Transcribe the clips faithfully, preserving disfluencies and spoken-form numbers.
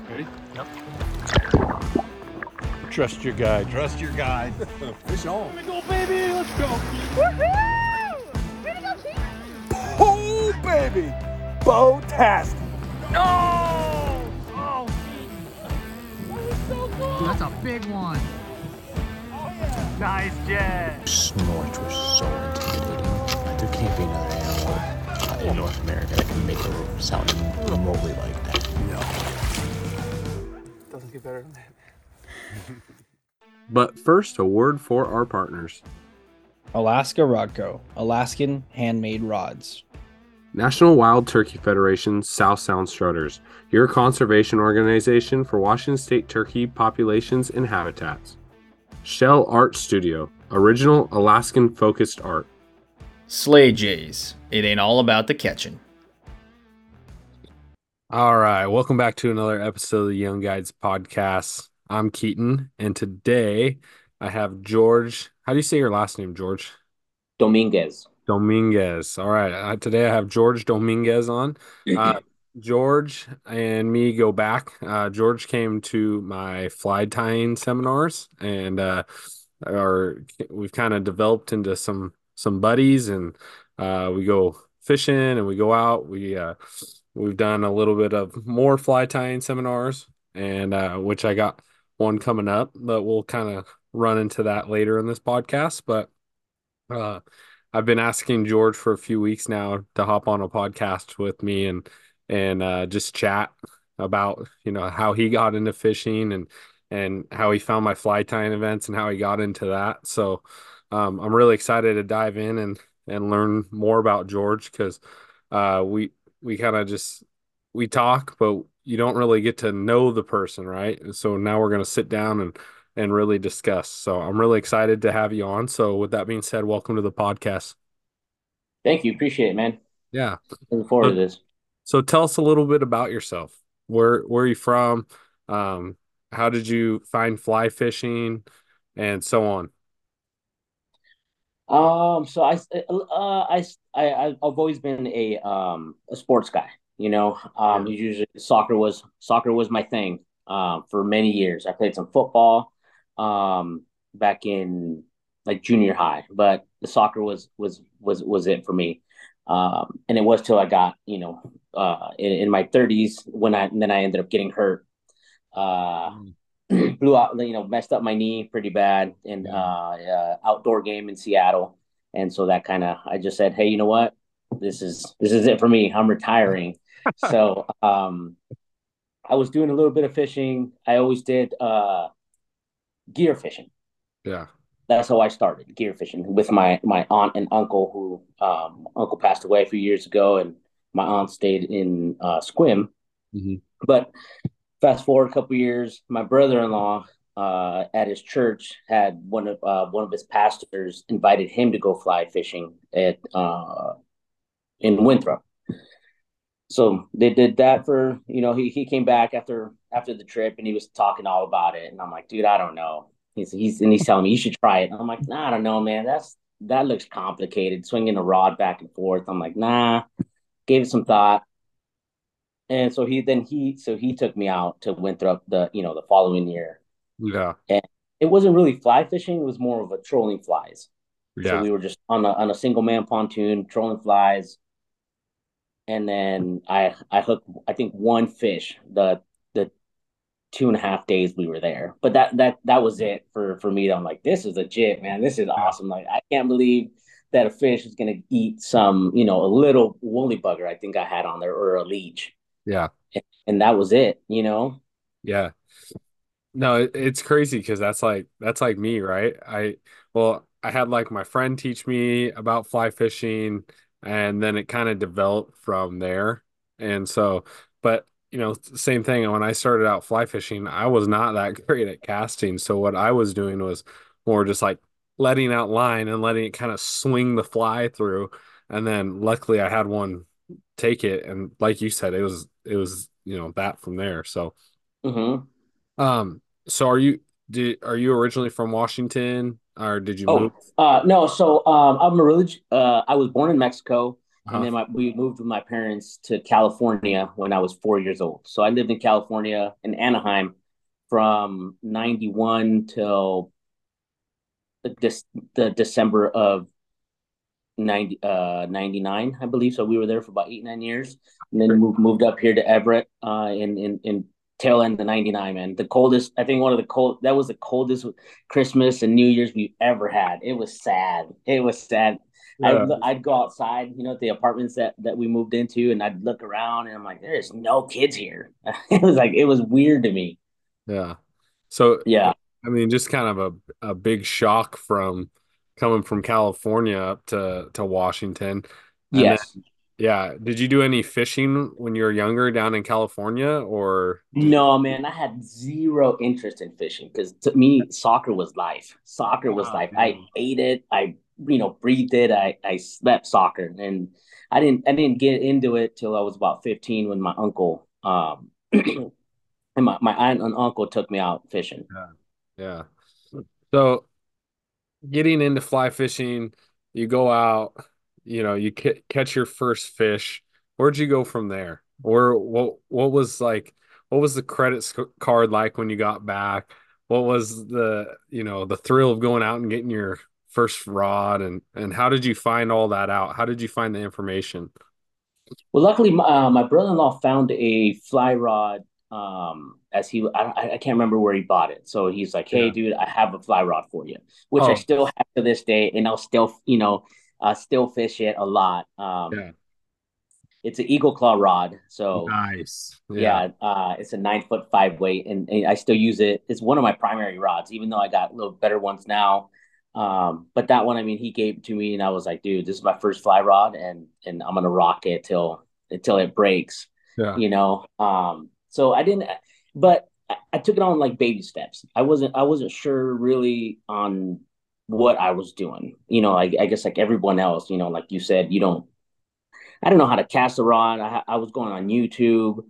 Ready? Yep. Trust your guide. Trust your guide. Fish on. Here we go, baby. Let's go. Woohoo! Way to go, Keith! Oh, baby. Bow-tastic. No! Oh, That was so cool! dude, that's a big one. Oh, yeah. Nice, Jet. Snorch was so intimidating. Like, there can't be another animal uh, in North America that can make a sound remotely like that. Doesn't get better than that. But first, a word for our partners. Alaska Rodco, Alaskan handmade rods. National Wild Turkey Federation South Sound Strutters, your conservation organization for Washington State turkey populations and habitats. Shell Art Studio, original Alaskan-focused art. Slay Jays. It ain't all about the catching. All right, welcome back to another episode of the Young Guides podcast. I'm Keaton, and today I have George. How do you say your last name, George? Dominguez. Dominguez. All right. Uh, today I have George Dominguez on. Uh, George and me go back. Uh, George came to my fly tying seminars, and uh, our, we've kind of developed into some some buddies, and uh, we go fishing and we go out. We uh, we've done a little bit of more fly tying seminars, and uh, which I got one coming up, but we'll kind of run into that later in this podcast. But uh, I've been asking George for a few weeks now to hop on a podcast with me and and uh, just chat about, you know, how he got into fishing and and how he found my fly tying events and how he got into that. So um, I'm really excited to dive in and and learn more about George, because uh, we we kind of just we talk, but you don't really get to know the person, right? And so now we're going to sit down and and really discuss. So I'm really excited to have you on. So with that being said, welcome to the podcast. Thank you. Appreciate it, man. Yeah. Looking forward so, to this. So tell us a little bit about yourself. Where where are you from? Um, how did you find fly fishing, and so on? Um, so I, uh, I, I, I've always been a um a sports guy. You know, um, Yeah. usually soccer was soccer was my thing. Um, for many years, I played some football, um, back in like junior high, but the soccer was was was was it for me. Um, and it was till I got, you know, uh, in, in my thirties when I and then I ended up getting hurt. Uh, Mm. blew out, you know, messed up my knee pretty bad in uh, uh outdoor game in Seattle. And so that kind of, I just said, hey, you know what? This is this is it for me. I'm retiring. So um I was doing a little bit of fishing. I always did uh gear fishing. Yeah. That's how I started gear fishing with my my aunt and uncle, who um uncle passed away a few years ago, and my aunt stayed in uh Squim. Mhm. But fast forward a couple years, my brother-in-law uh, at his church had one of uh, one of his pastors invited him to go fly fishing at uh, in Winthrop. So they did that for, you know, he he came back after after the trip, and he was talking all about it, and I'm like, dude, I don't know. He's he's and he's telling me you should try it. And I'm like, nah, I don't know, man. That's that looks complicated, swinging a rod back and forth. I'm like, nah. Gave it some thought. And so he then he so he took me out to Winthrop the you know the following year, Yeah. and it wasn't really fly fishing; it was more of a trolling flies. So Yeah. we were just on a on a single man pontoon trolling flies, and then I I hooked I think one fish the the two and a half days we were there, but that that that was it for for me. I'm like, this is legit, man. This is awesome. Like, I can't believe that a fish is gonna eat some, you know a little woolly bugger I think I had on there, or a leech, Yeah. and that was it. You know. Yeah. No, it, it's crazy because that's like that's like me, right? I well, I had like my friend teach me about fly fishing, and then it kind of developed from there. And so, but you know, same thing. When I started out fly fishing, I was not that great at casting. So what I was doing was more just like letting out line and letting it kind of swing the fly through. And then luckily I had one take it, and like you said, it was it was you know that from there. So. Mm-hmm. Um, so are you did are you originally from Washington, or did you move? Oh, uh, no. So um, I'm a religious. Uh, I was born in Mexico, and Uh-huh. then my, we moved with my parents to California when I was four years old. So I lived in California in Anaheim from ninety-one till the, this, the December of ninety, uh, ninety-nine, I believe. So we were there for about eight, nine years, and then moved, moved up here to Everett uh, in, in, in tail end of ninety-nine, man. The coldest, I think one of the cold, that was the coldest Christmas and New Year's we've ever had. It was sad. It was sad. Yeah. I'd, I'd go outside, you know, at the apartments that, that we moved into, and I'd look around and I'm like, there's no kids here. It was like, it was weird to me. Yeah. So, Yeah. I mean, just kind of a, a big shock from coming from California up to, to Washington. And then, Yes. yeah, did you do any fishing when you were younger down in California or did you? No, man, I had zero interest in fishing because to me, soccer was life. Soccer was Wow, life. dude. I ate it. I, you know, breathed it. I, I slept soccer, and I didn't, I didn't get into it till I was about fifteen when my uncle, um, and my, my aunt and uncle took me out fishing. Yeah. Yeah. So getting into fly fishing, you go out, you know, you ca- catch your first fish. Where'd you go from there? Or what what was like what was the credit sc- card like when you got back? What was the, you know, the thrill of going out and getting your first rod and and how did you find all that out? How did you find the information? Well, luckily, uh, my brother-in-law found a fly rod. Um, as he, I, I can't remember where he bought it. So he's like, "Hey, Yeah. dude, I have a fly rod for you," which I Oh, still have to this day, and I'll still, you know, uh, still fish it a lot. Um, yeah. it's an Eagle Claw rod, so Nice. Yeah. yeah, uh, it's a nine foot five weight, and, and I still use it. It's one of my primary rods, even though I got a little better ones now. Um, but that one, I mean, he gave it to me, and I was like, dude, this is my first fly rod, and and I'm gonna rock it till until it breaks, Yeah. you know. Um, so I didn't, but I, I took it on like baby steps. I wasn't I wasn't sure really on what I was doing, you know. I, I guess like everyone else, you know, like you said, you don't. I don't know how to cast a rod. I, I was going on YouTube.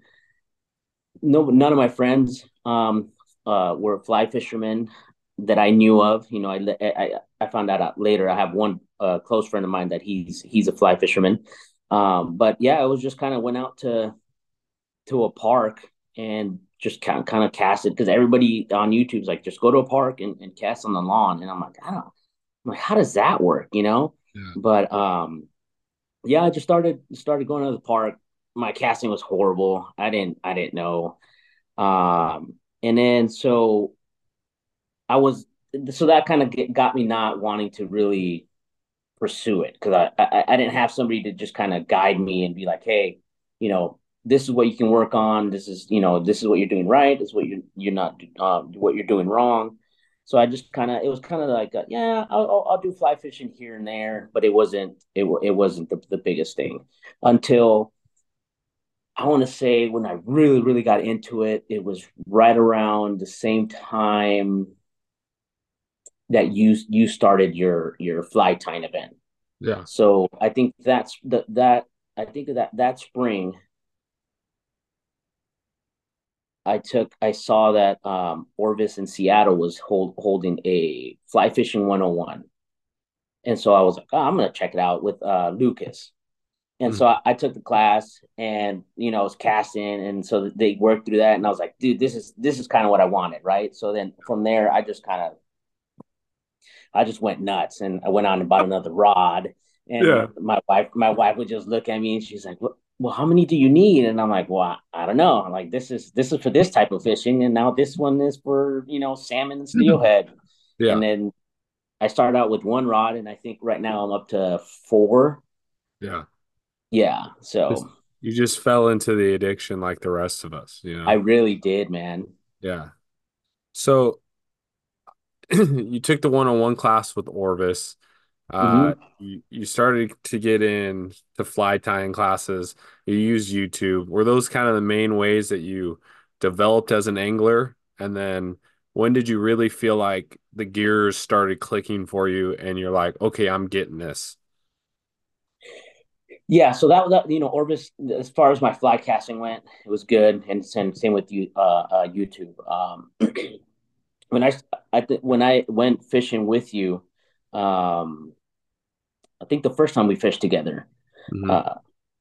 No, none of my friends um, uh, were fly fishermen that I knew of. You know, I, I I found that out later. I have one uh, close friend of mine that he's he's a fly fisherman. Um, but yeah, it was just kind of went out to to a park and just kind of, kind of cast it because everybody on YouTube's like, just go to a park and, and cast on the lawn. And I'm like, I don't, I'm like, how does that work? You know? Yeah. But um, yeah, I just started started going to the park. My casting was horrible. I didn't I didn't know. Um, and then so I was so that kind of got me not wanting to really pursue it because I, I I didn't have somebody to just kind of guide me and be like, hey, you know, this is what you can work on. This is, you know, this is what you're doing right. This is what you're you're not um what you're doing wrong. So I just kind of it was kind of like a, yeah, I'll, I'll I'll do fly fishing here and there, but it wasn't it it wasn't the, the biggest thing until I want to say when I really really got into it. It was right around the same time that you you started your your fly tying event. Yeah. So I think that's the, that I think that that spring I took I saw that um, Orvis in Seattle was hold, holding a fly fishing one oh one, and so I was like, oh, I'm gonna check it out with uh, Lucas. And Mm. so I, I took the class, and you know, I was casting, and so they worked through that, and I was like, dude, this is this is kind of what I wanted, right? So then from there, I just kind of I just went nuts, and I went on and bought another rod. And Yeah. my wife, my wife would just look at me, and she's like, "Well, well, how many do you need?" And I'm like, "Well, I don't know. I'm like, this is this is for this type of fishing, and now this one is for, you know, salmon and steelhead." Yeah. And then I started out with one rod, and I think right now I'm up to four. Yeah. Yeah, Just, so you just fell into the addiction like the rest of us, you I know? really did, man. Yeah. So you took the one-on-one class with Orvis. Uh, Hmm. you, you started to get in to fly tying classes. You used YouTube. Were those kind of the main ways that you developed as an angler? And then when did you really feel like the gears started clicking for you and you're like, okay, I'm getting this? Yeah, so that that you know, Orbis, as far as my fly casting went, it was good, and same same with you, uh, uh YouTube. Um, when I I th- when I went fishing with you, um, I think the first time we fished together. Mhm. Uh,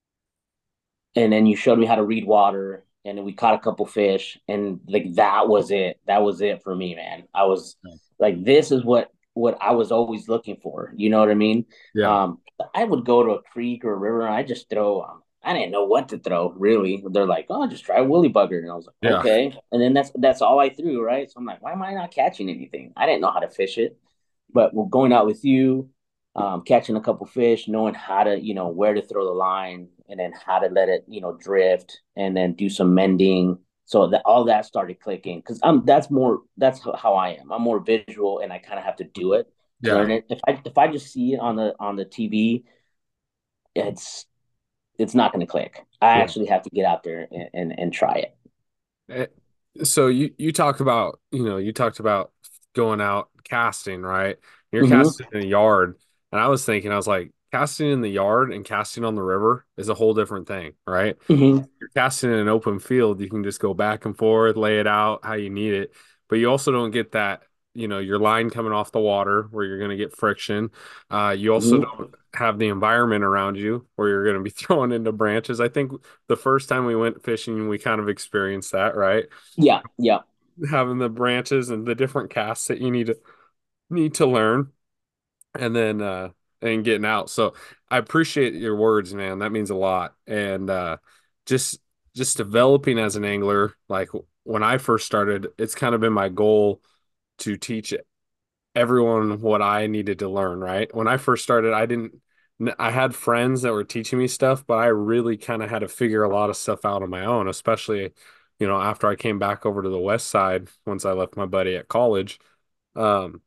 and then you showed me how to read water, and then we caught a couple fish, and like that was it. That was it for me, man. I was like, this is what what I was always looking for. You know what I mean? Yeah. Um, I would go to a creek or a river, and I just throw. Um, I didn't know what to throw really. They're like, "Oh, just try a woolly bugger," and I was like, Yeah. "Okay." And then that's that's all I threw, right? So I'm like, "Why am I not catching anything?" I didn't know how to fish it, but we're going out with you, um, catching a couple fish, knowing how to, you know, where to throw the line, and then how to let it, you know, drift, and then do some mending. So that all that started clicking because I'm that's more that's how I am. I'm more visual, and I kind of have to do it to Yeah. learn it. If I if I just see it on the on the T V, it's it's not going to click. I Yeah. actually have to get out there and, and, and try it. Eh, So you you talk about, you know, you talked about going out casting, right? You're Mm-hmm. casting in a yard. And I was thinking, I was like, casting in the yard and casting on the river is a whole different thing, right? Mm-hmm. You're casting in an open field, you can just go back and forth, lay it out how you need it. But you also don't get that, you know, your line coming off the water where you're going to get friction. Uh, you also Mm-hmm. don't have the environment around you where you're going to be thrown into branches. I think the first time we went fishing, we kind of experienced that, right? Yeah. Yeah. Having the branches and the different casts that you need to need to learn, and then uh and getting out. So I appreciate your words, man. That means a lot. And uh just just developing as an angler, like when I first started, it's kind of been my goal to teach everyone what I needed to learn, right? When I first started, I didn't I had friends that were teaching me stuff, but I really kind of had to figure a lot of stuff out on my own, especially, you know, after I came back over to the west side once I left my buddy at college. Um,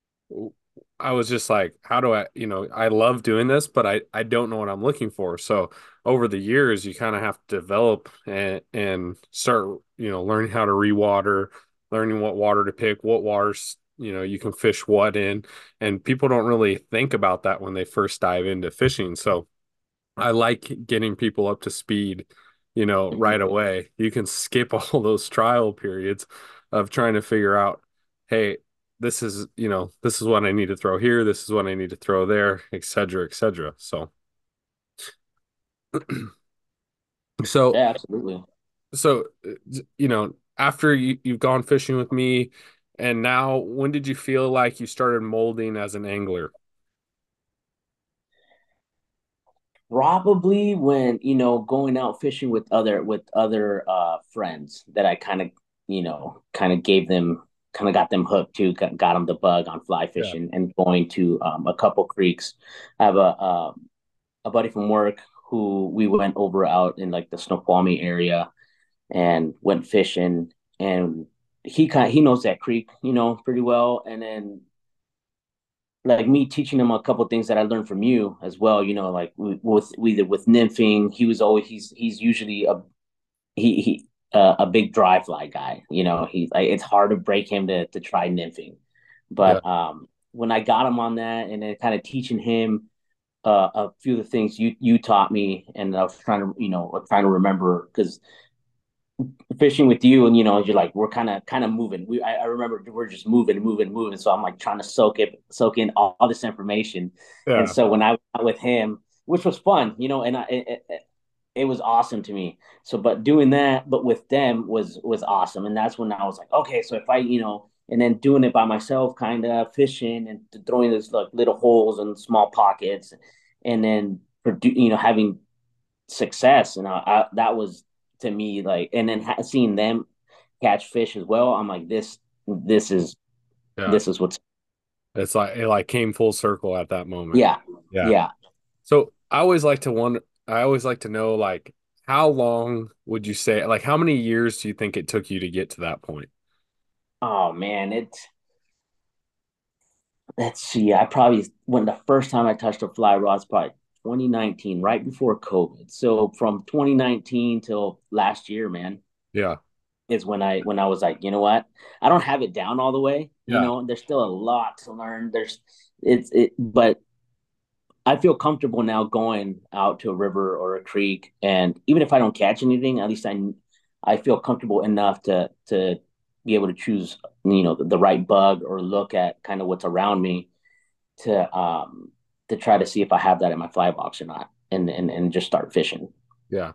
I was just like, how do I, you know, I love doing this, but I I don't know what I'm looking for. So over the years, you kind of have to develop and and start, you know, learning how to rewater, learning what water to pick, what waters, you know, you can fish what in, and people don't really think about that when they first dive into fishing. So I like getting people up to speed, you know, right Mm-hmm. away. You can skip all those trial periods of trying to figure out, hey, this is, you know, this is what I need to throw here, this is what I need to throw there, et cetera, et cetera. So, so, Yeah, absolutely. so, uh, you know, after you, you've gone fishing with me, and now when did you feel like you started molding as an angler? Probably when, you know, going out fishing with other with other uh friends that I kind of, you know, kind of gave them kind of got them hooked too, got, got them the bug on fly Yeah. fishing and going to um, a couple creeks. I have a um, a buddy from work who we went over out in like the Snoqualmie area and went fishing, and he kind he knows that creek, you know, pretty well. And then like me teaching him a couple of things that I learned from you as well. You know, like with with with nymphing, he was always he's he's usually a he he uh, a big dry fly guy. You know, he like, it's hard to break him to to try nymphing, Yeah. but um when I got him on that and then kind of teaching him uh, a few of the things you you taught me, and I was trying to you know trying to remember because fishing with you and you know you're like we're kind of kind of moving we I, I remember we're just moving moving moving so I'm like trying to soak it soak in all, all this information. And Yeah. so when I was with him, which was fun, you know and I it, it, it was awesome to me. So but doing that but with them was was awesome, and that's when I was like, okay, so if I you know and then doing it by myself, kind of fishing and throwing those like little holes and small pockets, and then you know having success. And I, I, that was to me like, and then ha- seeing them catch fish as well. I'm like, this, this is, Yeah. this is what's, It's like it like came full circle at that moment. yeah, Yeah. yeah. So I always like to wonder, I always like to know, like, how long would you say, like, how many years do you think it took you to get to that point? Oh man, it. Let's see. I probably when the first time I touched a fly rod was probably twenty nineteen, right before COVID. So from twenty nineteen till last year, man, Yeah. is when I when I was like, you know what? I don't have it down all the way. You Yeah. know, there's still a lot to learn. There's it's it, but I feel comfortable now going out to a river or a creek, and even if I don't catch anything, at least I I feel comfortable enough to to be able to choose, you know, the, the right bug or look at kind of what's around me to um to try to see if I have that in my fly box or not. and and and just start fishing. Yeah.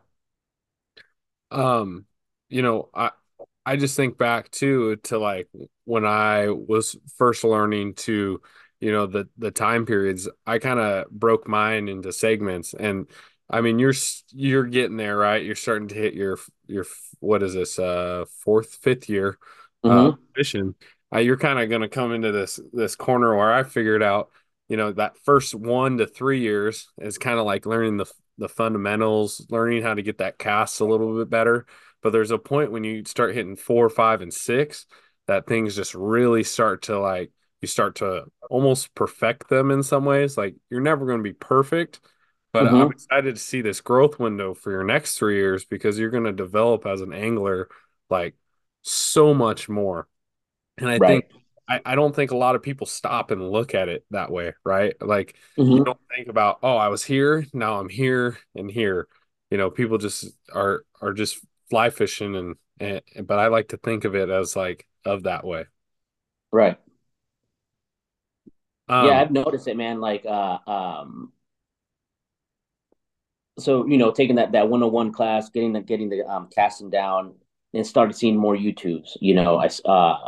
Um, you know, I I just think back too to like when I was first learning to, you know, the the time periods. I kind of broke mine into segments, and I mean, you're s- you're getting there, right? You're starting to hit your your what is this, uh, fourth, fifth year, uh, Mm-hmm. fishing. Uh, you're kind of going to come into this this corner where I figured out, you know, that first one to three years is kind of like learning the the fundamentals, learning how to get that cast a little bit better. But there's a point when you start hitting four, five, and six that things just really start to like you start to almost perfect them in some ways. Like you're never going to be perfect, but I'm Mm-hmm. excited to see this growth window for your next three years because you're going to develop as an angler like so much more. And I think Right. I, I don't think a lot of people stop and look at it that way, right? Like you Mm-hmm. don't think about, oh, I was here, now I'm here and here. You know, people just are are just fly fishing and, and but I like to think of it as like of that way. Right. Yeah, Um, I've noticed it, man. Like, uh, um, so you know, taking that that one oh one class, getting the getting the um casting down, and started seeing more YouTubes. You know, I uh,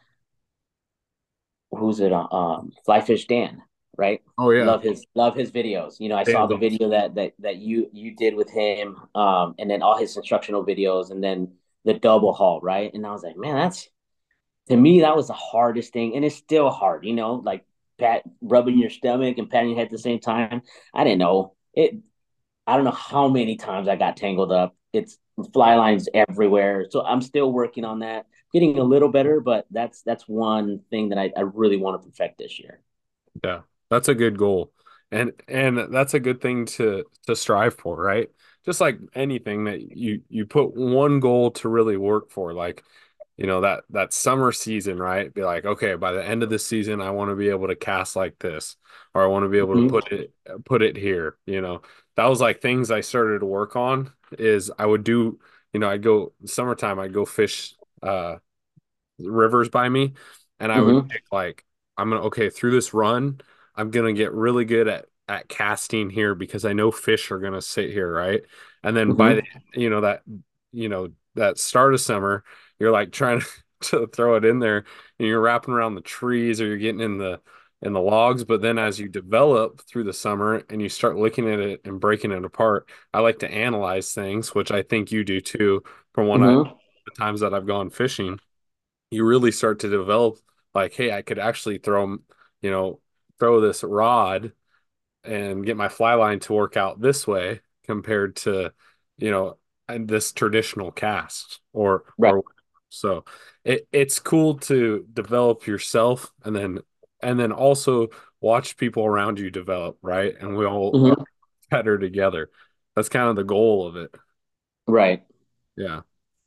who's it? uh, Um, Flyfish Dan, right? oh yeah, Love his love his videos. You know, I saw Dan's the awesome. video that that that you you did with him, um, and then all his instructional videos, and then the double haul, right? And I was like, man, that's to me that was the hardest thing, and it's still hard. You know, like pat rubbing your stomach and patting your head at the same time. I didn't know it. I don't know how many times I got tangled up. It's fly lines everywhere. So I'm still working on that, getting a little better, but that's that's one thing that I, I really want to perfect this year. Yeah, that's a good goal. And and that's a good thing to to strive for, right? Just like anything that you you put one goal to really work for, like, you know, that that summer season, right? Be like, okay, by the end of the season, I want to be able to cast like this, or I want to be able to Mm-hmm. put it put it here, you know. That was like things I started to work on is I would do, you know, I'd go summertime, I'd go fish uh rivers by me, and I would Mm-hmm. pick like I'm gonna okay through this run, I'm gonna get really good at at casting here because I know fish are gonna sit here, right? And then by the Mm-hmm. you know that you know that start of summer, you're like trying to, to throw it in there, and you're wrapping around the trees or you're getting in the in the logs. But then as you develop through the summer and you start looking at it and breaking it apart, I like to analyze things, which I think you do too, from when I Mm-hmm. the times that I've gone fishing you really start to develop like, hey, I could actually throw, you know, throw this rod and get my fly line to work out this way compared to, you know, and this traditional cast or Right. or so it it's cool to develop yourself and then and then also watch people around you develop, right? And we all are Mm-hmm. better together. That's kind of the goal of it. Right. Yeah.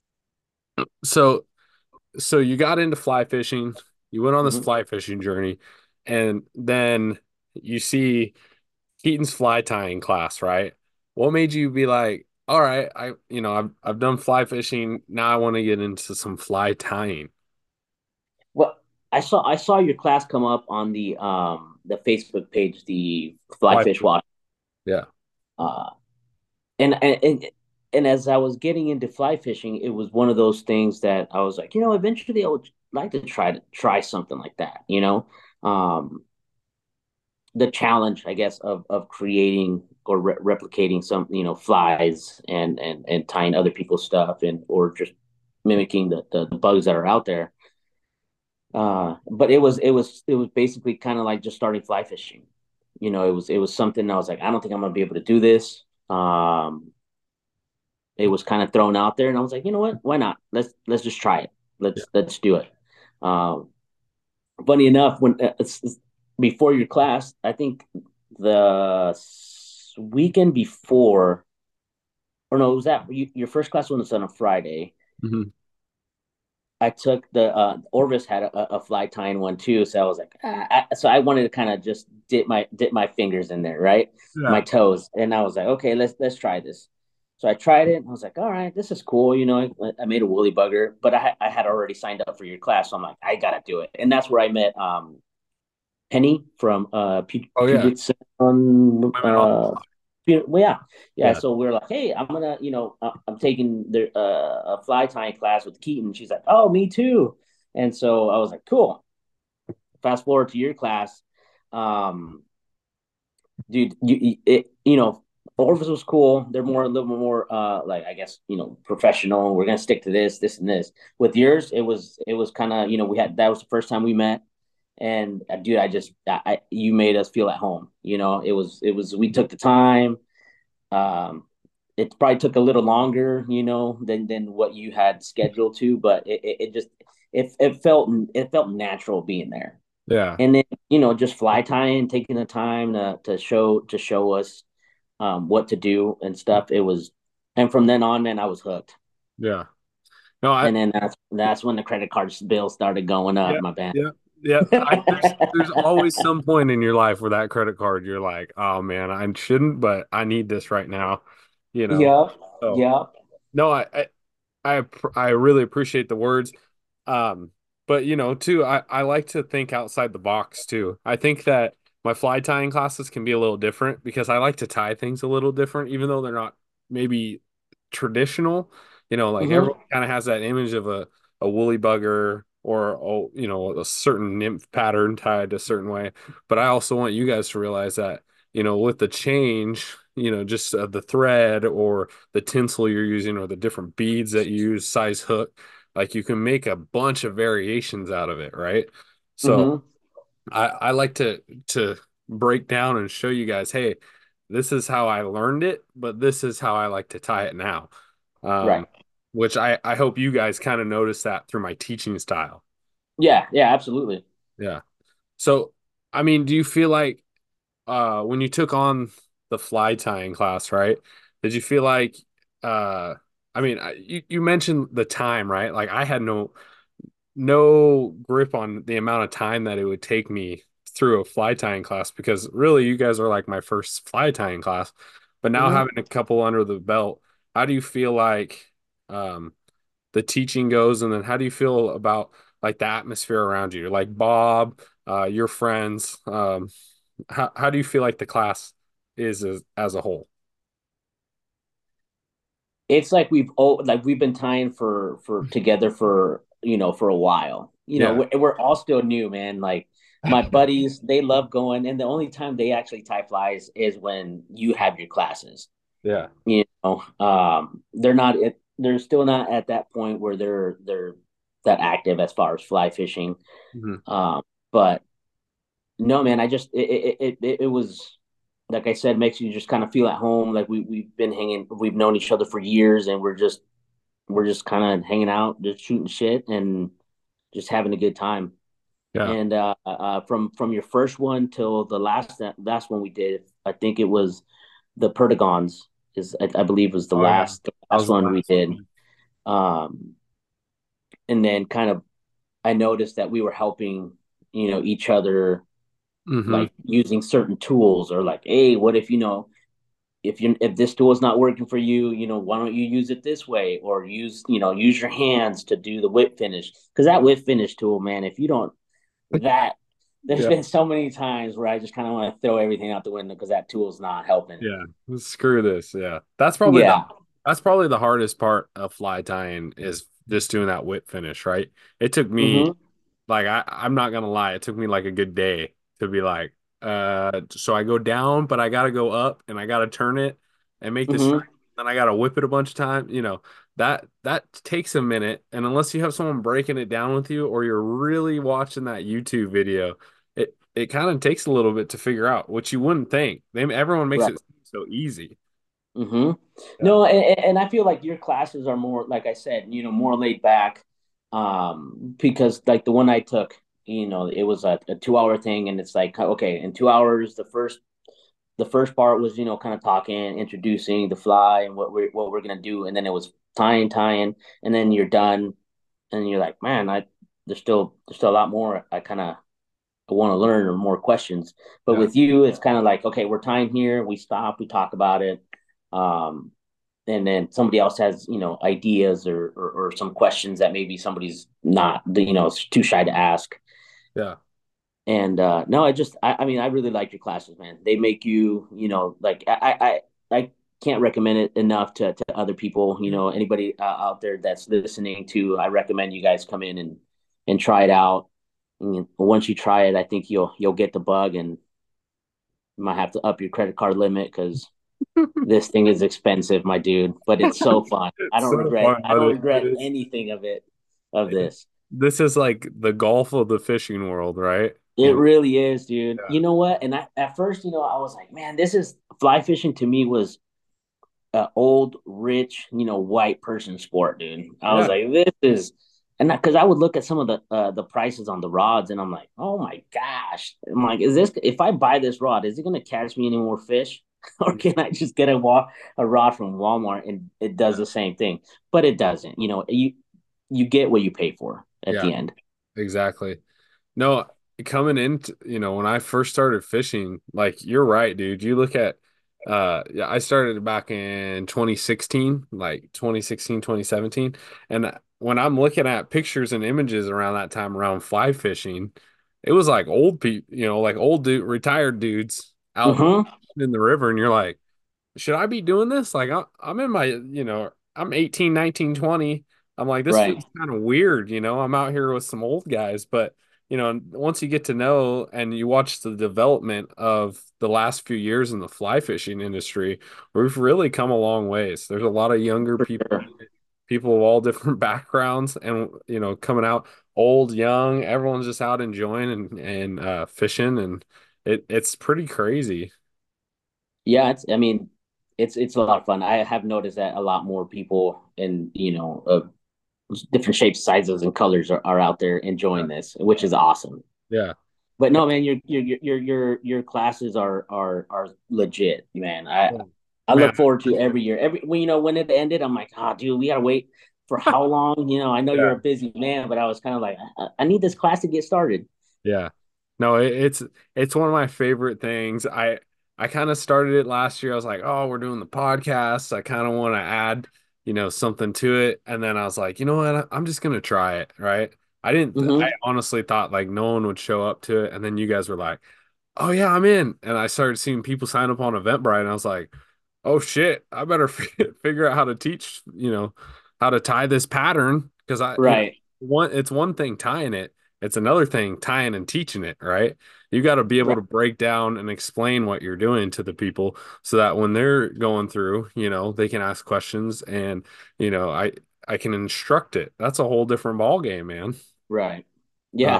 So so you got into fly fishing, you went on this Mm-hmm. fly fishing journey, and then you see Keaton's fly tying class, right? What made you be like, all right, I you know, I've I've done fly fishing, now I want to get into some fly tying. Well, I saw I saw your class come up on the um the Facebook page, the Fly Fly, Fish Watch. yeah. Uh, and and and and as I was getting into fly fishing, it was one of those things that I was like, you know, eventually I would like to try to try something like that, you know. Um, the challenge, I guess, of of creating or re- replicating some, you know, flies and and and tying other people's stuff and or just mimicking the the, the bugs that are out there. Uh, but it was it was it was basically kind of like just starting fly fishing. You know, it was it was something I was like, I don't think I'm gonna be able to do this. Um, it was kind of thrown out there, and I was like, you know what? Why not? Let's let's just try it. Yeah. Let's let's do it. Um, funny enough, when uh, it's, it's before your class, I think the weekend before, or no, it was that you, your first class was on a Friday. Mhm. I took the uh, Orvis had a, a fly tying one too, so I was like, ah, I, so I wanted to kind of just dip my dip my fingers in there, right, my Yeah. toes, and I was like, okay, let's let's try this. So I tried it, and I was like, all right, this is cool, you know. I, I made a woolly bugger, but I I had already signed up for your class, so I'm like, I gotta do it, and that's where I met um Penny from uh P- Oh yeah. Puget Sound. Women on Uh, Well, yeah, yeah. Yeah. So we're like, hey, I'm gonna, you know, uh, I'm taking the uh, a fly tying class with Keaton. She's like, oh, me too. And so I was like, cool. Fast forward to your class, um, dude. You, it, you know, Orvis was cool. They're more a little more, uh, like I guess, you know, professional. We're gonna stick to this, this, and this. With yours, it was, it was kind of, you know, we had that was the first time we met. And uh, dude, I just, I, I, you made us feel at home. You know, it was, it was, we took the time. Um, it probably took a little longer, you know, than than what you had scheduled to, but it, it, it just it it felt it felt natural being there. Yeah. And then, you know, just fly tying, taking the time to to show to show us um, what to do and stuff. It was, and from then on, man, I was hooked. Yeah. No, I And then that's that's when the credit card bill started going up, yeah, my bad. yeah, yeah. I, there's there's always some point in your life where that credit card, you're like, oh man, I shouldn't, but I need this right now, you know. Yep. So Yep. no, I I I, I really appreciate the words. Um, but you know, too, I, I like to think outside the box too. I think that my fly tying classes can be a little different because I like to tie things a little different, even though they're not maybe traditional. You know, like Mm-hmm. everyone kind of has that image of a, a woolly bugger or oh, you know, a certain nymph pattern tied a certain way. But I also want you guys to realize that, you know, with the change, you know, just of the thread or the tinsel you're using or the different beads that you use, size hook, like you can make a bunch of variations out of it, right? So Mm-hmm. I, I like to to break down and show you guys, hey, this is how I learned it, but this is how I like to tie it now. Right. Um, which I, I hope you guys kind of notice that through my teaching style. Yeah. Yeah. Absolutely. Yeah. So, I mean, do you feel like uh when you took on the fly tying class, right? Did you feel like uh I mean, I- you you mentioned the time, right? Like I had no no grip on the amount of time that it would take me through a fly tying class because really you guys are like my first fly tying class. But now Mm-hmm. having a couple under the belt, how do you feel like um the teaching goes, and then how do you feel about like the atmosphere around you, like Bob, uh, your friends? Um, how how do you feel like the class is as, as a whole? It's like we've oh like we've been tying for for together for you know for a while. You know, Yeah, we're, we're all still new, man. Like my buddies, they love going, and the only time they actually tie flies is when you have your classes. yeah, You know, um, they're not it. They're still not at that point where they're they're that active as far as fly fishing. mhm, Um, but no, man, I just it it it, it was like I said, makes you just kind of feel at home. Like we we've been hanging, we've known each other for years, and we're just we're just kind of hanging out, just shooting shit, and just having a good time. yeah. And uh, uh, from from your first one till the last last one we did, I think it was the Perdigons is I, I believe was the Oh yeah, last the that last was the one we last did. one. Um, and then kind of I noticed that we were helping, you know, each other Hmm. like using certain tools or like, hey, what if you know if you if this tool is not working for you, you know, why don't you use it this way or use you know use your hands to do the whip finish because that whip finish tool, man, if you don't that there's Yeah, been so many times where I just kind of want to throw everything out the window because that tool's not helping. yeah. Screw this. Yeah, that's probably the Yeah. that's probably the hardest part of fly tying is just doing that whip finish, right? It took me Mm-hmm. like I I'm not gonna lie, it took me like a good day to be like, uh, so I go down, but I gotta go up and I gotta turn it and make this strike. Mm-hmm. Then I gotta whip it a bunch of times. You know, that that takes a minute. And unless you have someone breaking it down with you or you're really watching that YouTube video, it it kind of takes a little bit to figure out, which you wouldn't think. They everyone makes Right. it so easy. Mm-hmm. Yeah. No, and, and I feel like your classes are more, like I said, you know, more laid back. Um, because like the one I took, you know, it was a, a two hour thing, and it's like, okay, in two hours, the first the first part was, you know, kind of talking, introducing the fly and what we're what we're gonna do, and then it was tying, tying, and then you're done, and you're like, man, I there's still there's still a lot more I kind of want to learn or more questions. But Yeah. with you, it's kind of like, okay, we're tying here, we stop, we talk about it. Um, and then somebody else has you know ideas or, or or some questions that maybe somebody's not you know too shy to ask. Yeah. And uh no, I just I, I mean I really like your classes, man. They make you you know like I I I can't recommend it enough to, to other people. You know, anybody uh, out there that's listening to, I recommend you guys come in and and try it out. And once you try it, I think you'll you'll get the bug, and you might have to up your credit card limit because this thing is expensive, my dude. But it's so fun. I don't So regret. fun, I don't but it, regret it is. anything of it of this. This is like the golf of the fishing world, right? It You know? really is, dude. Yeah. You know what? And I, at first, you know, I was like, man, this is fly fishing to me was an old, rich, you know, white person sport, dude. I was Yeah. like, this is, and because I would look at some of the uh, the prices on the rods, and I'm like, oh my gosh, I'm like, is this if I buy this rod, is it going to catch me any more fish, or can I just get a wa- a rod from Walmart and it does the same thing? But it doesn't. You know, you you get what you pay for at Yeah, the end. exactly. No, coming into, you know, when I first started fishing, like you're right, dude. You look at uh yeah, I started back in twenty sixteen, like twenty sixteen, twenty seventeen. And when I'm looking at pictures and images around that time around fly fishing, it was like old people, you know, like old dude, retired dudes out Mm-hmm. in the river, and you're like, should I be doing this? Like I, I'm in my, you know, I'm eighteen, nineteen, twenty. I'm like, this Right. feels kind of weird, you know. I'm out here with some old guys, but you know, once you get to know and you watch the development of the last few years in the fly fishing industry, we've really come a long ways. There's a lot of younger For people, sure. people of all different backgrounds, and you know, coming out old, young, everyone's just out enjoying and and uh, fishing, and it it's pretty crazy. Yeah, it's. I mean, it's it's a lot of fun. I have noticed that a lot more people in you know of different shapes, sizes, and colors are, are out there enjoying this, which is awesome. Yeah. But no, man, your your your your your classes are are are legit, man. I I Man, look forward to every year. Every when you know when it ended, I'm like, oh, dude, we gotta wait for how long? You know, I know you're yeah. a busy man, but I was kind of like, I, I need this class to get started. Yeah. No, it, it's it's one of my favorite things. I I kind of started it last year. I was like, "Oh, we're doing the podcast. I kind of want to add, you know, something to it." And then I was like, "You know what? I'm just gonna try it." Right? I didn't I Mm-hmm. honestly thought like no one would show up to it, and then you guys were like, "Oh yeah, I'm in." And I started seeing people sign up on Eventbrite, and I was like, "Oh shit, I better f- figure out how to teach, you know, how to tie this pattern because I, you know, Right. one it's one thing tying it, it's another thing tying and teaching it, right? You got to be able Right. to break down and explain what you're doing to the people so that when they're going through, you know, they can ask questions and, you know, I I can instruct it. That's a whole different ball game, man. Right. Uh, Yeah.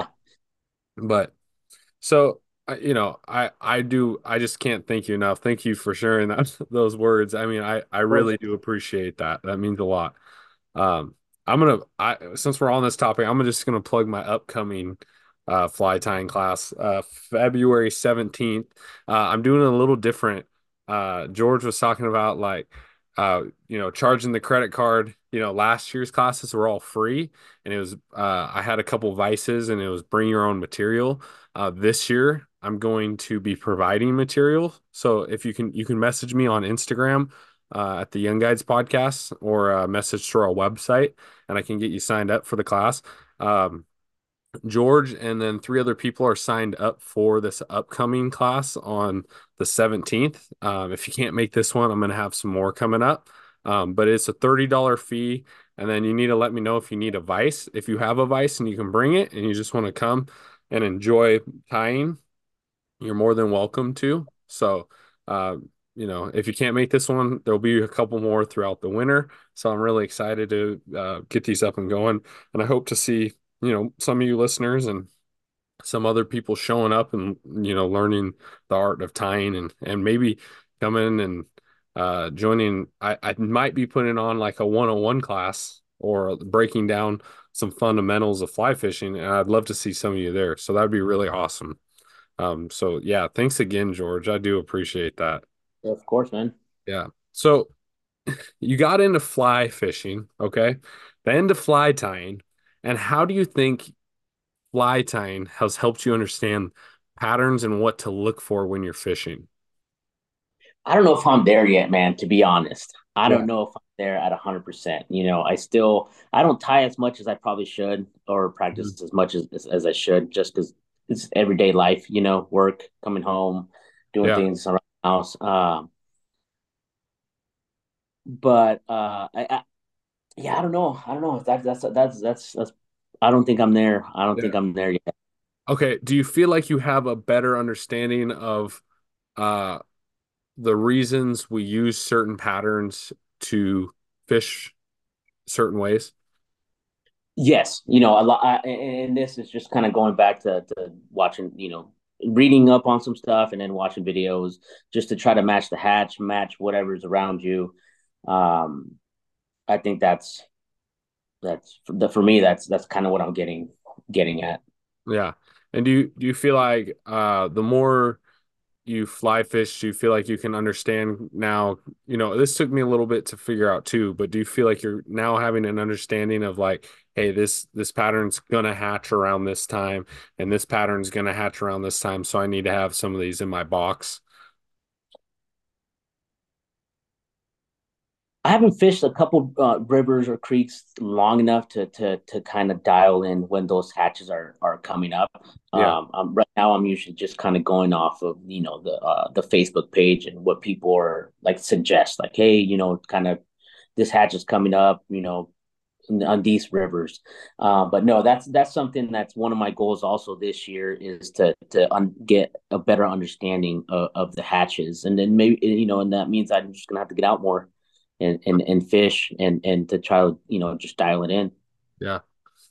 but so I- you know, I I do I just can't thank you enough. Thank you for sharing that those words. I mean, I I Of course. really do appreciate that. That means a lot. Um, I'm gonna I since we're on this topic, I'm just gonna plug my upcoming uh fly tying class, uh February seventeenth. Uh I'm doing a little different. Uh George was talking about like uh you know charging the credit card. You know, last year's classes were all free, and it was uh I had a couple vices, and it was bring your own material. Uh this year I'm going to be providing material. So if you can you can message me on Instagram uh, at the Young Guides podcast, or a message to our website, and I can get you signed up for the class. Um, George and then three other people are signed up for this upcoming class on the seventeenth. Um, if you can't make this one, I'm going to have some more coming up. Um, but it's a thirty dollars fee. And then you need to let me know if you need a vise. If you have a vise and you can bring it and you just want to come and enjoy tying, you're more than welcome to. So, uh, you know, if you can't make this one, there'll be a couple more throughout the winter. So I'm really excited to uh, get these up and going. And I hope to see, you know, some of you listeners and some other people showing up and, you know, learning the art of tying, and, and maybe coming and uh, joining. I, I might be putting on like a one oh one class or breaking down some fundamentals of fly fishing. And I'd love to see some of you there. So that'd be really awesome. Um, so yeah, thanks again, George. I do appreciate that. Of course, man. Yeah. So you got into fly fishing, okay? Then to fly tying. And how do you think fly tying has helped you understand patterns and what to look for when you're fishing? I don't know if I'm there yet, man, to be honest. I Yeah. don't know if I'm there at one hundred percent. You know, I still I don't tie as much as I probably should or Mhm. practice as much as as, as I should just cuz it's everyday life, you know, work, coming home, doing Yeah. things around the house. Um but uh, I, I yeah, I don't know. I don't know if that, that's that's that's that's. I don't think I'm there. I don't think Yeah. I'm there yet. Okay. Do you feel like you have a better understanding of uh the reasons we use certain patterns to fish certain ways? Yes, you know, a lot, I, and this is just kind of going back to, to watching, you know, reading up on some stuff and then watching videos just to try to match the hatch, match whatever's around you. Um, I think that's that's the for me that's that's kind of what I'm getting getting at. Yeah. And do you do you feel like uh the more you fly fish, do you feel like you can understand now, you know, this took me a little bit to figure out too, but do you feel like you're now having an understanding of like, hey, this this pattern's gonna hatch around this time and this pattern's gonna hatch around this time, so I need to have some of these in my box? I haven't fished a couple uh, rivers or creeks long enough to to to kind of dial in when those hatches are are coming up. Yeah. Um, um, right now, I'm usually just kind of going off of you know the uh, the Facebook page and what people are like suggest, like, hey, you know, kind of this hatch is coming up, you know, on these rivers. Uh, but no, that's that's something that's one of my goals also this year is to to un- get a better understanding of, of the hatches, and then maybe you know, and that means I'm just gonna have to get out more and and, and fish and and to try to you know just dial it in. Yeah.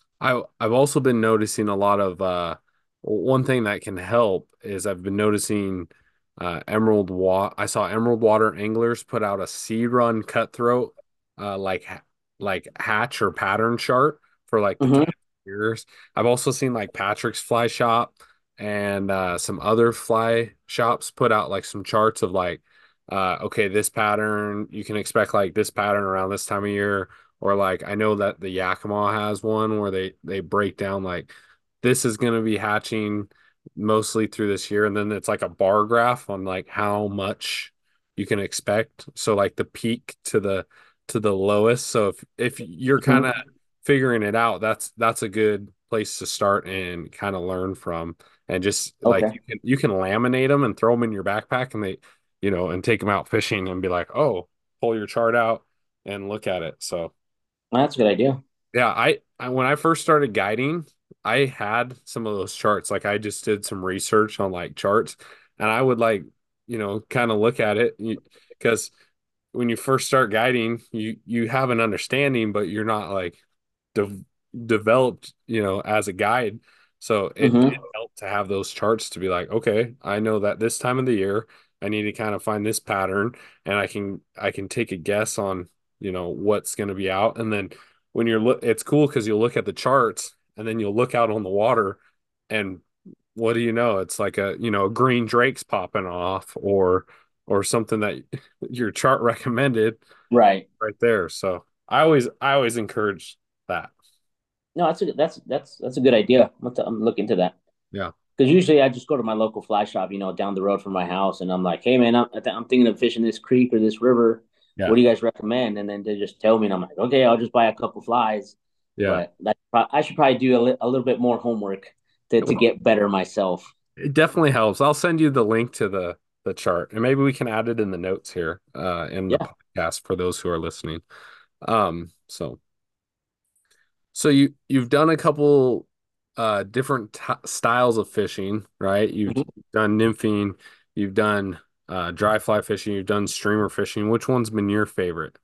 I I've also been noticing a lot of uh one thing that can help is I've been noticing uh Emerald Water. I saw Emerald Water Anglers put out a Sea Run Cutthroat uh like ha- like hatch or pattern chart for like the time Mm-hmm. of years. I've also seen like Patrick's Fly Shop and uh some other fly shops put out like some charts of like uh okay, this pattern you can expect like this pattern around this time of year, or like I know that the Yakima has one where they they break down like this is going to be hatching mostly through this year, and then it's like a bar graph on like how much you can expect. So like the peak to the to the lowest. So if if you're kind Mm-hmm. of figuring it out, that's that's a good place to start and kind of learn from. And just like Okay, you can you can laminate them and throw them in your backpack, and they you know and take them out fishing and be like, oh, pull your chart out and look at it. So well, that's a good idea. yeah, I, I when I first started guiding, I had some of those charts. Like I just did some research on like charts, and I would like, you know, kind of look at it because when you first start guiding, you you have an understanding, but you're not like de developed, you know, as a guide. So it did Mm-hmm. help to have those charts to be like, okay, I know that this time of the year I need to kind of find this pattern, and I can I can take a guess on, you know, what's going to be out. And then when you're look, it's cool because you'll look at the charts and then you'll look out on the water, and what do you know? It's like a, you know, a green drake's popping off, or or something that your chart recommended Right. right there. So I always I always encourage that. No, that's a that's that's that's a good idea. I'm gonna, I'm gonna look into that. Yeah. Because usually I just go to my local fly shop, you know, down the road from my house, and I'm like, "Hey, man, I'm, I'm thinking of fishing this creek or this river. Yeah. What do you guys recommend?" And then they just tell me, and I'm like, "Okay, I'll just buy a couple flies." Yeah. But that, I should probably do a, li- a little bit more homework to to Well, get better myself. it definitely helps. I'll send you the link to the the chart, and maybe we can add it in the notes here uh in the Yeah. podcast for those who are listening. Um, so so you you've done a couple uh different t styles of fishing, right? You've Mhm. done nymphing, you've done uh dry fly fishing, you've done streamer fishing. Which one's been your favorite?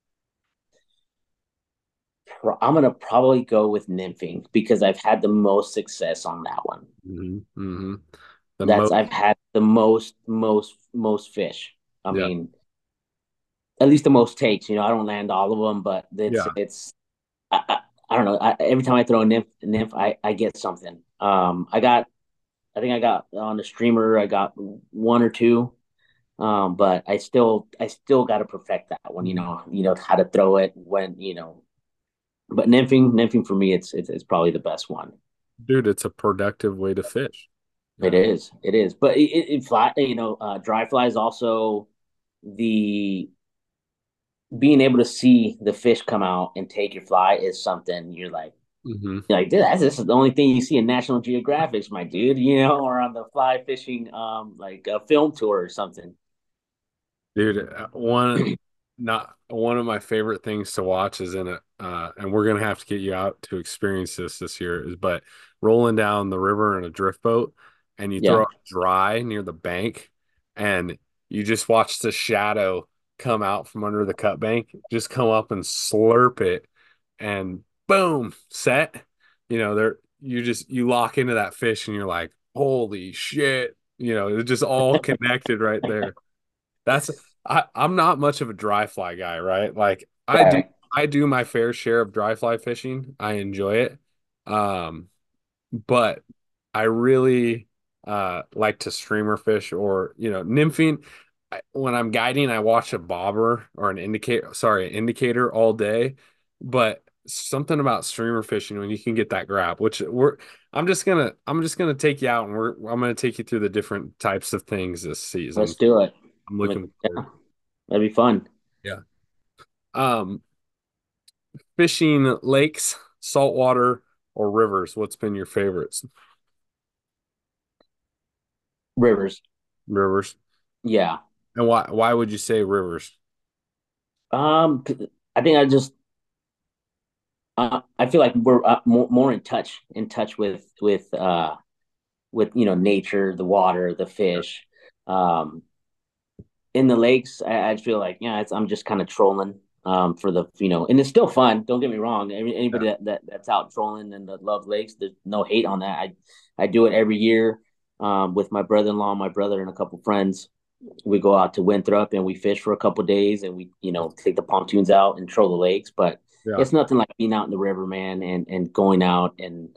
Pro- I'm gonna probably go with nymphing because I've had the most success on that one. Hmm. Hmm. The That's most, I've had the most most most fish. I yeah, mean, at least the most takes. You know, I don't land all of them, but it's yeah, it's I, I, I don't know. I, every time I throw a nymph, nymph, I, I get something. Um, I got, I think I got on the streamer, I got one or two. Um, but I still, I still got to perfect that one. You know, you know how to throw it when you know. But nymphing, nymphing for me, it's it's, it's probably the best one. dude, it's a productive way to fish. It Yeah. is, it is. But it, it, it fly, you know, uh, dry flies also the being able to see the fish come out and take your fly is something you're like Hmm. You're like, that's this is the only thing you see in National Geographic, my dude, you know, or on the fly fishing um like a film tour or something. Dude, uh, one not one of my favorite things to watch is in it, uh, and we're gonna have to get you out to experience this this year. Is but rolling down the river in a drift boat, and you throw Yeah. it dry near the bank, and you just watch the shadow come out from under the cut bank, just come up and slurp it, and boom, set. You know, there you just you lock into that fish, and you're like, holy shit! You know, it's just all connected right there. That's I, I'm not much of a dry fly guy, right? Like I do Right. I do my fair share of dry fly fishing. I enjoy it. Um, but I really uh like to streamer fish or, you know, nymphing. I, when I'm guiding, I watch a bobber or an indicator, sorry, an indicator all day. But something about streamer fishing when you can get that grab, which we're I'm just gonna I'm just gonna take you out and we're I'm gonna take you through the different types of things this season. Let's do it. I'm Like, looking yeah, forward. that'd be fun. Yeah. Um, fishing lakes, saltwater, or rivers. What's been your favorites? Rivers. Rivers. Yeah. And why why would you say rivers? Um, I think I just uh, I feel like we're uh, more more in touch in touch with with uh with you know nature, the water, the fish. Um, in the lakes, I, I feel like yeah, it's, I'm just kind of trolling um for the you know, and it's still fun. Don't get me wrong. Any, Yeah. anybody that, that that's out trolling and that love lakes, there's no hate on that. I I do it every year um with my brother-in-law, my brother, and a couple friends. We go out to Winthrop and we fish for a couple days and we you know take the pontoons out and troll the lakes. But Yeah. it's nothing like being out in the river, man, and and going out and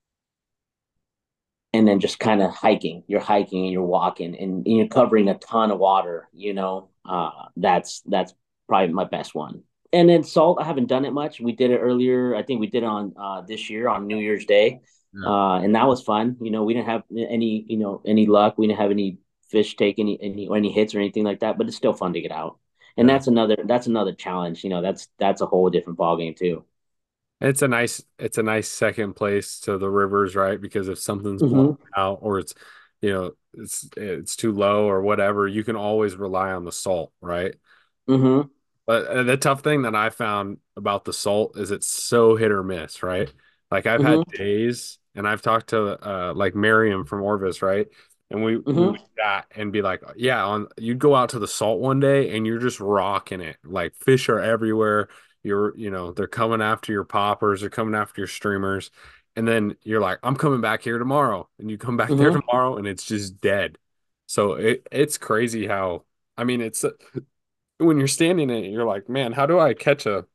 and then just kind of hiking. You're hiking and you're walking and, and you're covering a ton of water. You know, uh, that's that's probably my best one. And then salt, I haven't done it much. We did it earlier. I think we did it on uh, this year on New Year's Day, Yeah. uh, and that was fun. You know, we didn't have any you know any luck. We didn't have any fish take any any or any hits or anything like that. But it's still fun to get out. And Yeah. that's another that's another challenge. You know, that's that's a whole different ball game too. It's a nice it's a nice second place to the rivers, right? Because if something's blowing Mm-hmm. out or it's, you know, it's it's too low or whatever, you can always rely on the salt, right? Mm-hmm. But uh, the tough thing that I found about the salt is it's so hit or miss, right? Like I've had Mm-hmm. days and I've talked to uh like Miriam from Orvis, right? And we we would Mm-hmm. chat and be like, yeah, on you'd go out to the salt one day and you're just rocking it. Like fish are everywhere. You're, you know, they're coming after your poppers, they're coming after your streamers. And then you're like, I'm coming back here tomorrow. And you come back there Mm-hmm. tomorrow and it's just dead. So it it's crazy how I mean it's when you're standing in it, you're like, man, how do I catch a,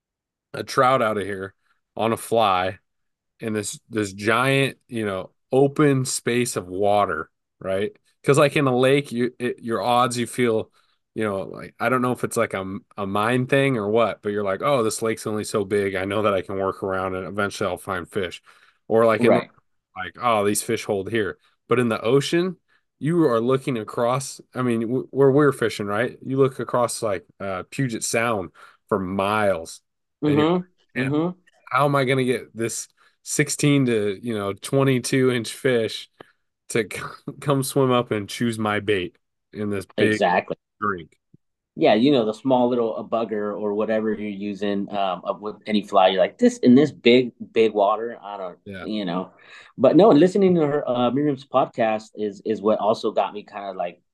a trout out of here on a fly in this this giant, you know, open space of water, right? Because like in a lake, you it, your odds you feel, you know, like I don't know if it's like a a mind thing or what, but you're like, oh, this lake's only so big. I know that I can work around and eventually I'll find fish. Or like in the Right. like, oh, these fish hold here. But in the ocean, you are looking across. I mean, w- where we're fishing, right? You look across like uh, Puget Sound for miles, and you're, Mm-hmm. man, Mm-hmm. how am I going to get this sixteen to, you know, twenty-two inch fish to c- come swim up and choose my bait in this big Exactly. drink? Yeah, you know, the small little a bugger or whatever you're using um of with any fly, you're like, this in this big, big water. I don't, Yeah. you know. But no, listening to her uh Miriam's podcast is is what also got me kind of like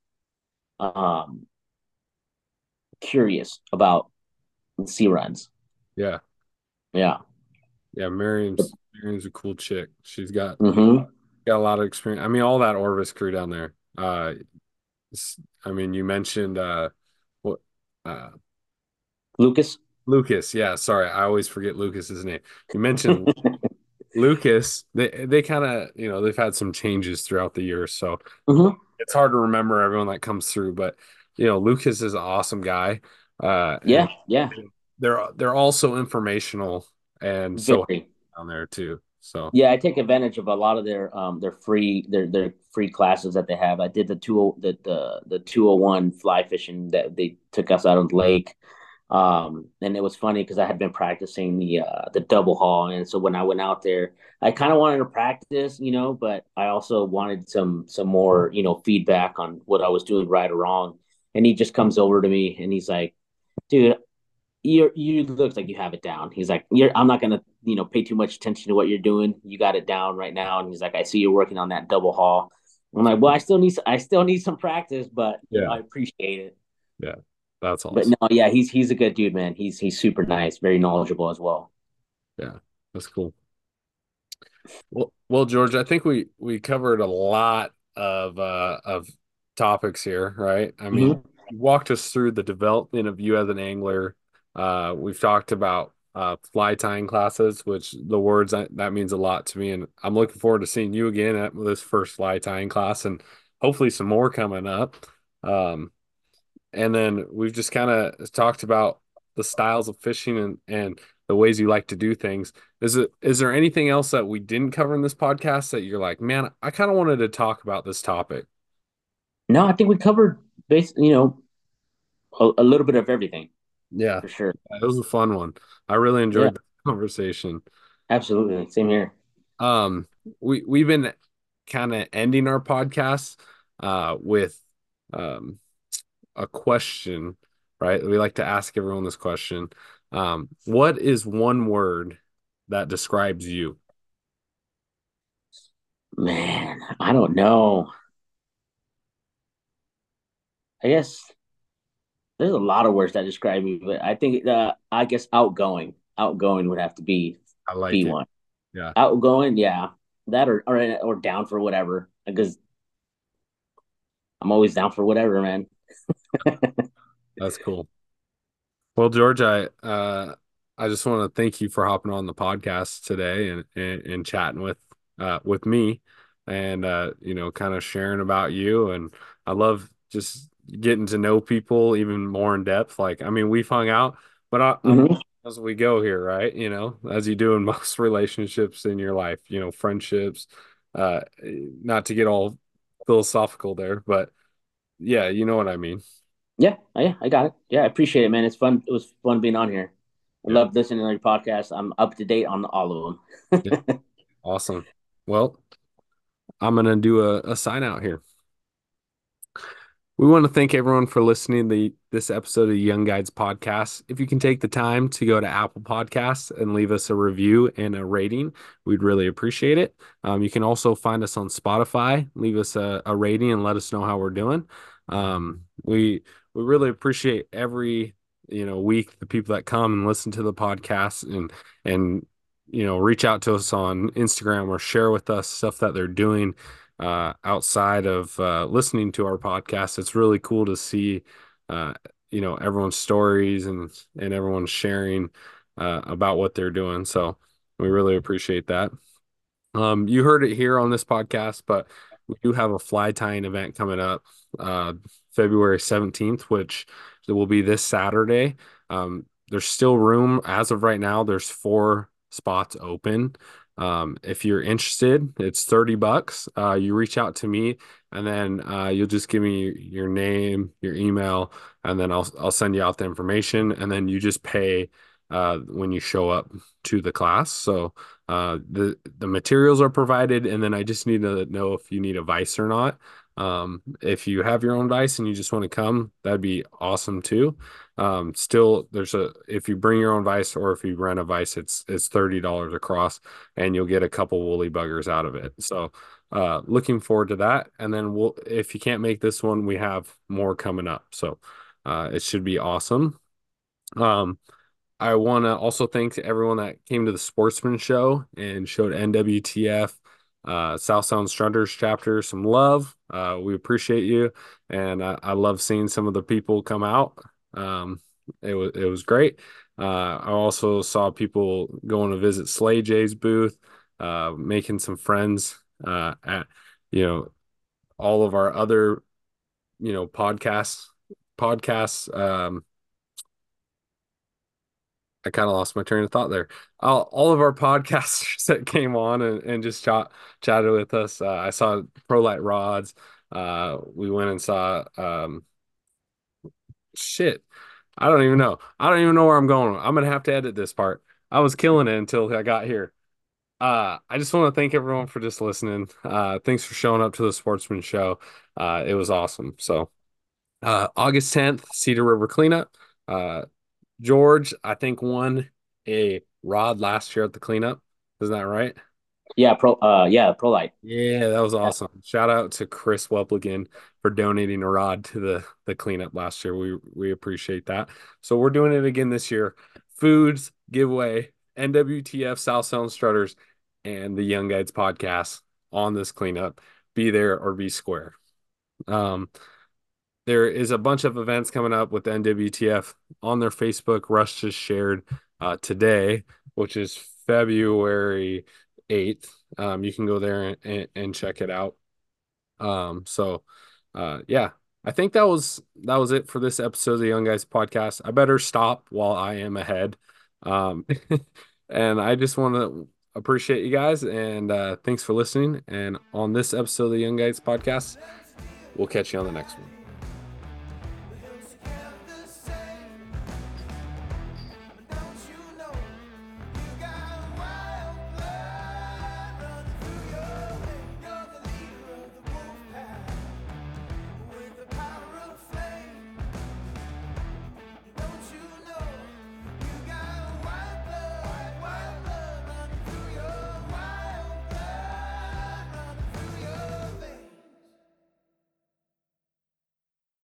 um curious about sea runs. Yeah. Yeah. Yeah. Miriam's, Miriam's a cool chick. She's got, Mm-hmm. got a lot of experience. I mean, all that Orvis crew down there. Uh, it's- I mean, you mentioned, uh, what, uh, Lucas. Lucas, yeah, sorry, I always forget Lucas's name. You mentioned Lucas. They they kind of, you know, they've had some changes throughout the years, so Mm-hmm. it's hard to remember everyone that comes through. But you know, Lucas is an awesome guy, uh, Yeah, and yeah. they're they're also informational and so Very. down there too. So Yeah, I take advantage of a lot of their um their free their their free classes that they have. I did the two the the the two oh one fly fishing that they took us out on the lake. Um, and it was funny because I had been practicing the uh the double haul, and so when I went out there, I kind of wanted to practice, you know, but I also wanted some some more, you know, feedback on what I was doing right or wrong. And he just comes over to me and he's like, dude, you you look like you have it down. He's like, you're. I'm not gonna, you know, pay too much attention to what you're doing. You got it down right now. And he's like, I see you're working on that double haul. I'm like, well, I still need, I still need some practice, but you know, Yeah. I appreciate it. Yeah. That's But awesome. no, yeah, he's he's a good dude, man. He's he's super nice, very knowledgeable as well. Yeah. That's cool. Well, well, George, I think we we covered a lot of uh of topics here, right? I mean, Mm-hmm. you walked us through the development of you as an angler. Uh, we've talked about uh fly tying classes, which the words that, that means a lot to me, and I'm looking forward to seeing you again at this first fly tying class, and hopefully some more coming up. Um, and then we've just kind of talked about the styles of fishing and and the ways you like to do things. Is it is there anything else that we didn't cover in this podcast that you're like, man, I kind of wanted to talk about this topic? No, I think we covered basically, you know, a, a little bit of everything Yeah, for sure. it was a fun one. I really Yeah, enjoyed the conversation. absolutely. Same here. Um, we we've been kind of ending our podcast uh with um a question, right? We like to ask everyone this question. Um, what is one word that describes you? Man, I don't know. I guess there's a lot of words that describe me, but I think uh, I guess outgoing. Outgoing would have to be I like be it. one. Yeah, Outgoing, yeah. That or or or down for whatever. Because I'm always down for whatever, man. that's cool. Well, George, I uh I just want to thank you for hopping on the podcast today and and, and chatting with uh with me and uh you know kind of sharing about you, and I love just getting to know people even more in depth. Like I mean, we've hung out, but I, I'm Hmm. as we go here, right? You know, as you do in most relationships in your life, you know, friendships, uh not to get all philosophical there, but yeah, you know what I mean. Yeah, yeah, I got it. Yeah, I appreciate it, man. It's fun. It was fun being on here. I Yeah. love listening to your podcast. I'm up to date on all of Yeah. them. Awesome. Well, I'm going to do a, a sign out here. We want to thank everyone for listening to the, this episode of the Young Guides podcast. If you can take the time to go to Apple Podcasts and leave us a review and a rating, we'd really appreciate it. Um, you can also find us on Spotify, leave us a, a rating and let us know how we're doing. Um, we we really appreciate every you know week the people that come and listen to the podcast and and you know reach out to us on Instagram or share with us stuff that they're doing uh, outside of uh, listening to our podcast. It's really cool to see, uh, you know, everyone's stories and and everyone's sharing uh, about what they're doing. So we really appreciate that. Um, you heard it here on this podcast, but we do have a fly tying event coming up, uh, February seventeenth, which will be this Saturday. Um, there's still room as of right now. There's four spots open. Um, if you're interested, it's thirty bucks. Uh, you reach out to me and then uh, you'll just give me your name, your email, and then I'll I'll send you out the information, and then you just pay uh, when you show up to the class. So uh, the the materials are provided, and then I just need to know if you need a vise or not. Um, if you have your own vise and you just want to come, that'd be awesome too. Um, still, there's a if you bring your own vise or if you rent a vise, it's it's thirty dollars across, and you'll get a couple woolly buggers out of it. So, uh, looking forward to that. And then we'll if you can't make this one, we have more coming up. So, uh, it should be awesome. Um, I want to also thank everyone that came to the Sportsman Show and showed N W T F, uh, South Sound Strutters chapter some love. Uh, we appreciate you, and uh, I love seeing some of the people come out. Um, it was it was great. Uh, I also saw people going to visit Slay J's booth, uh, making some friends uh, at you know all of our other you know podcasts podcasts. Um, I kind of lost my train of thought there. All, all of our podcasters that came on and, and just chat, chatted with us. Uh, I saw ProLight Rods. Uh, we went and saw um, shit. I don't even know. I don't even know where I'm going. I'm gonna have to edit this part. I was killing it until I got here. Uh, I just want to thank everyone for just listening. Uh, thanks for showing up to the Sportsman Show. Uh, it was awesome. So uh, August tenth, Cedar River Cleanup. Uh, George, I think won a rod last year at the cleanup. Isn't that right? Yeah, pro. Uh, yeah, pro light. Yeah, that was awesome. Shout out to Chris Wepligan for donating a rod to the the cleanup last year. We we appreciate that. So we're doing it again this year. Foods giveaway, N W T F South Sound Strutters, and the Young Guides podcast on this cleanup. Be there or be square. Um, there is a bunch of events coming up with N W T F on their Facebook. Rush just shared uh, today, which is February eighth. Um, you can go there and, and check it out. Um, so uh, yeah, I think that was that was it for this episode of the Young Guys podcast. I better stop while I am ahead. Um, and I just want to appreciate you guys and uh, thanks for listening. And on this episode of the Young Guys podcast, we'll catch you on the next one.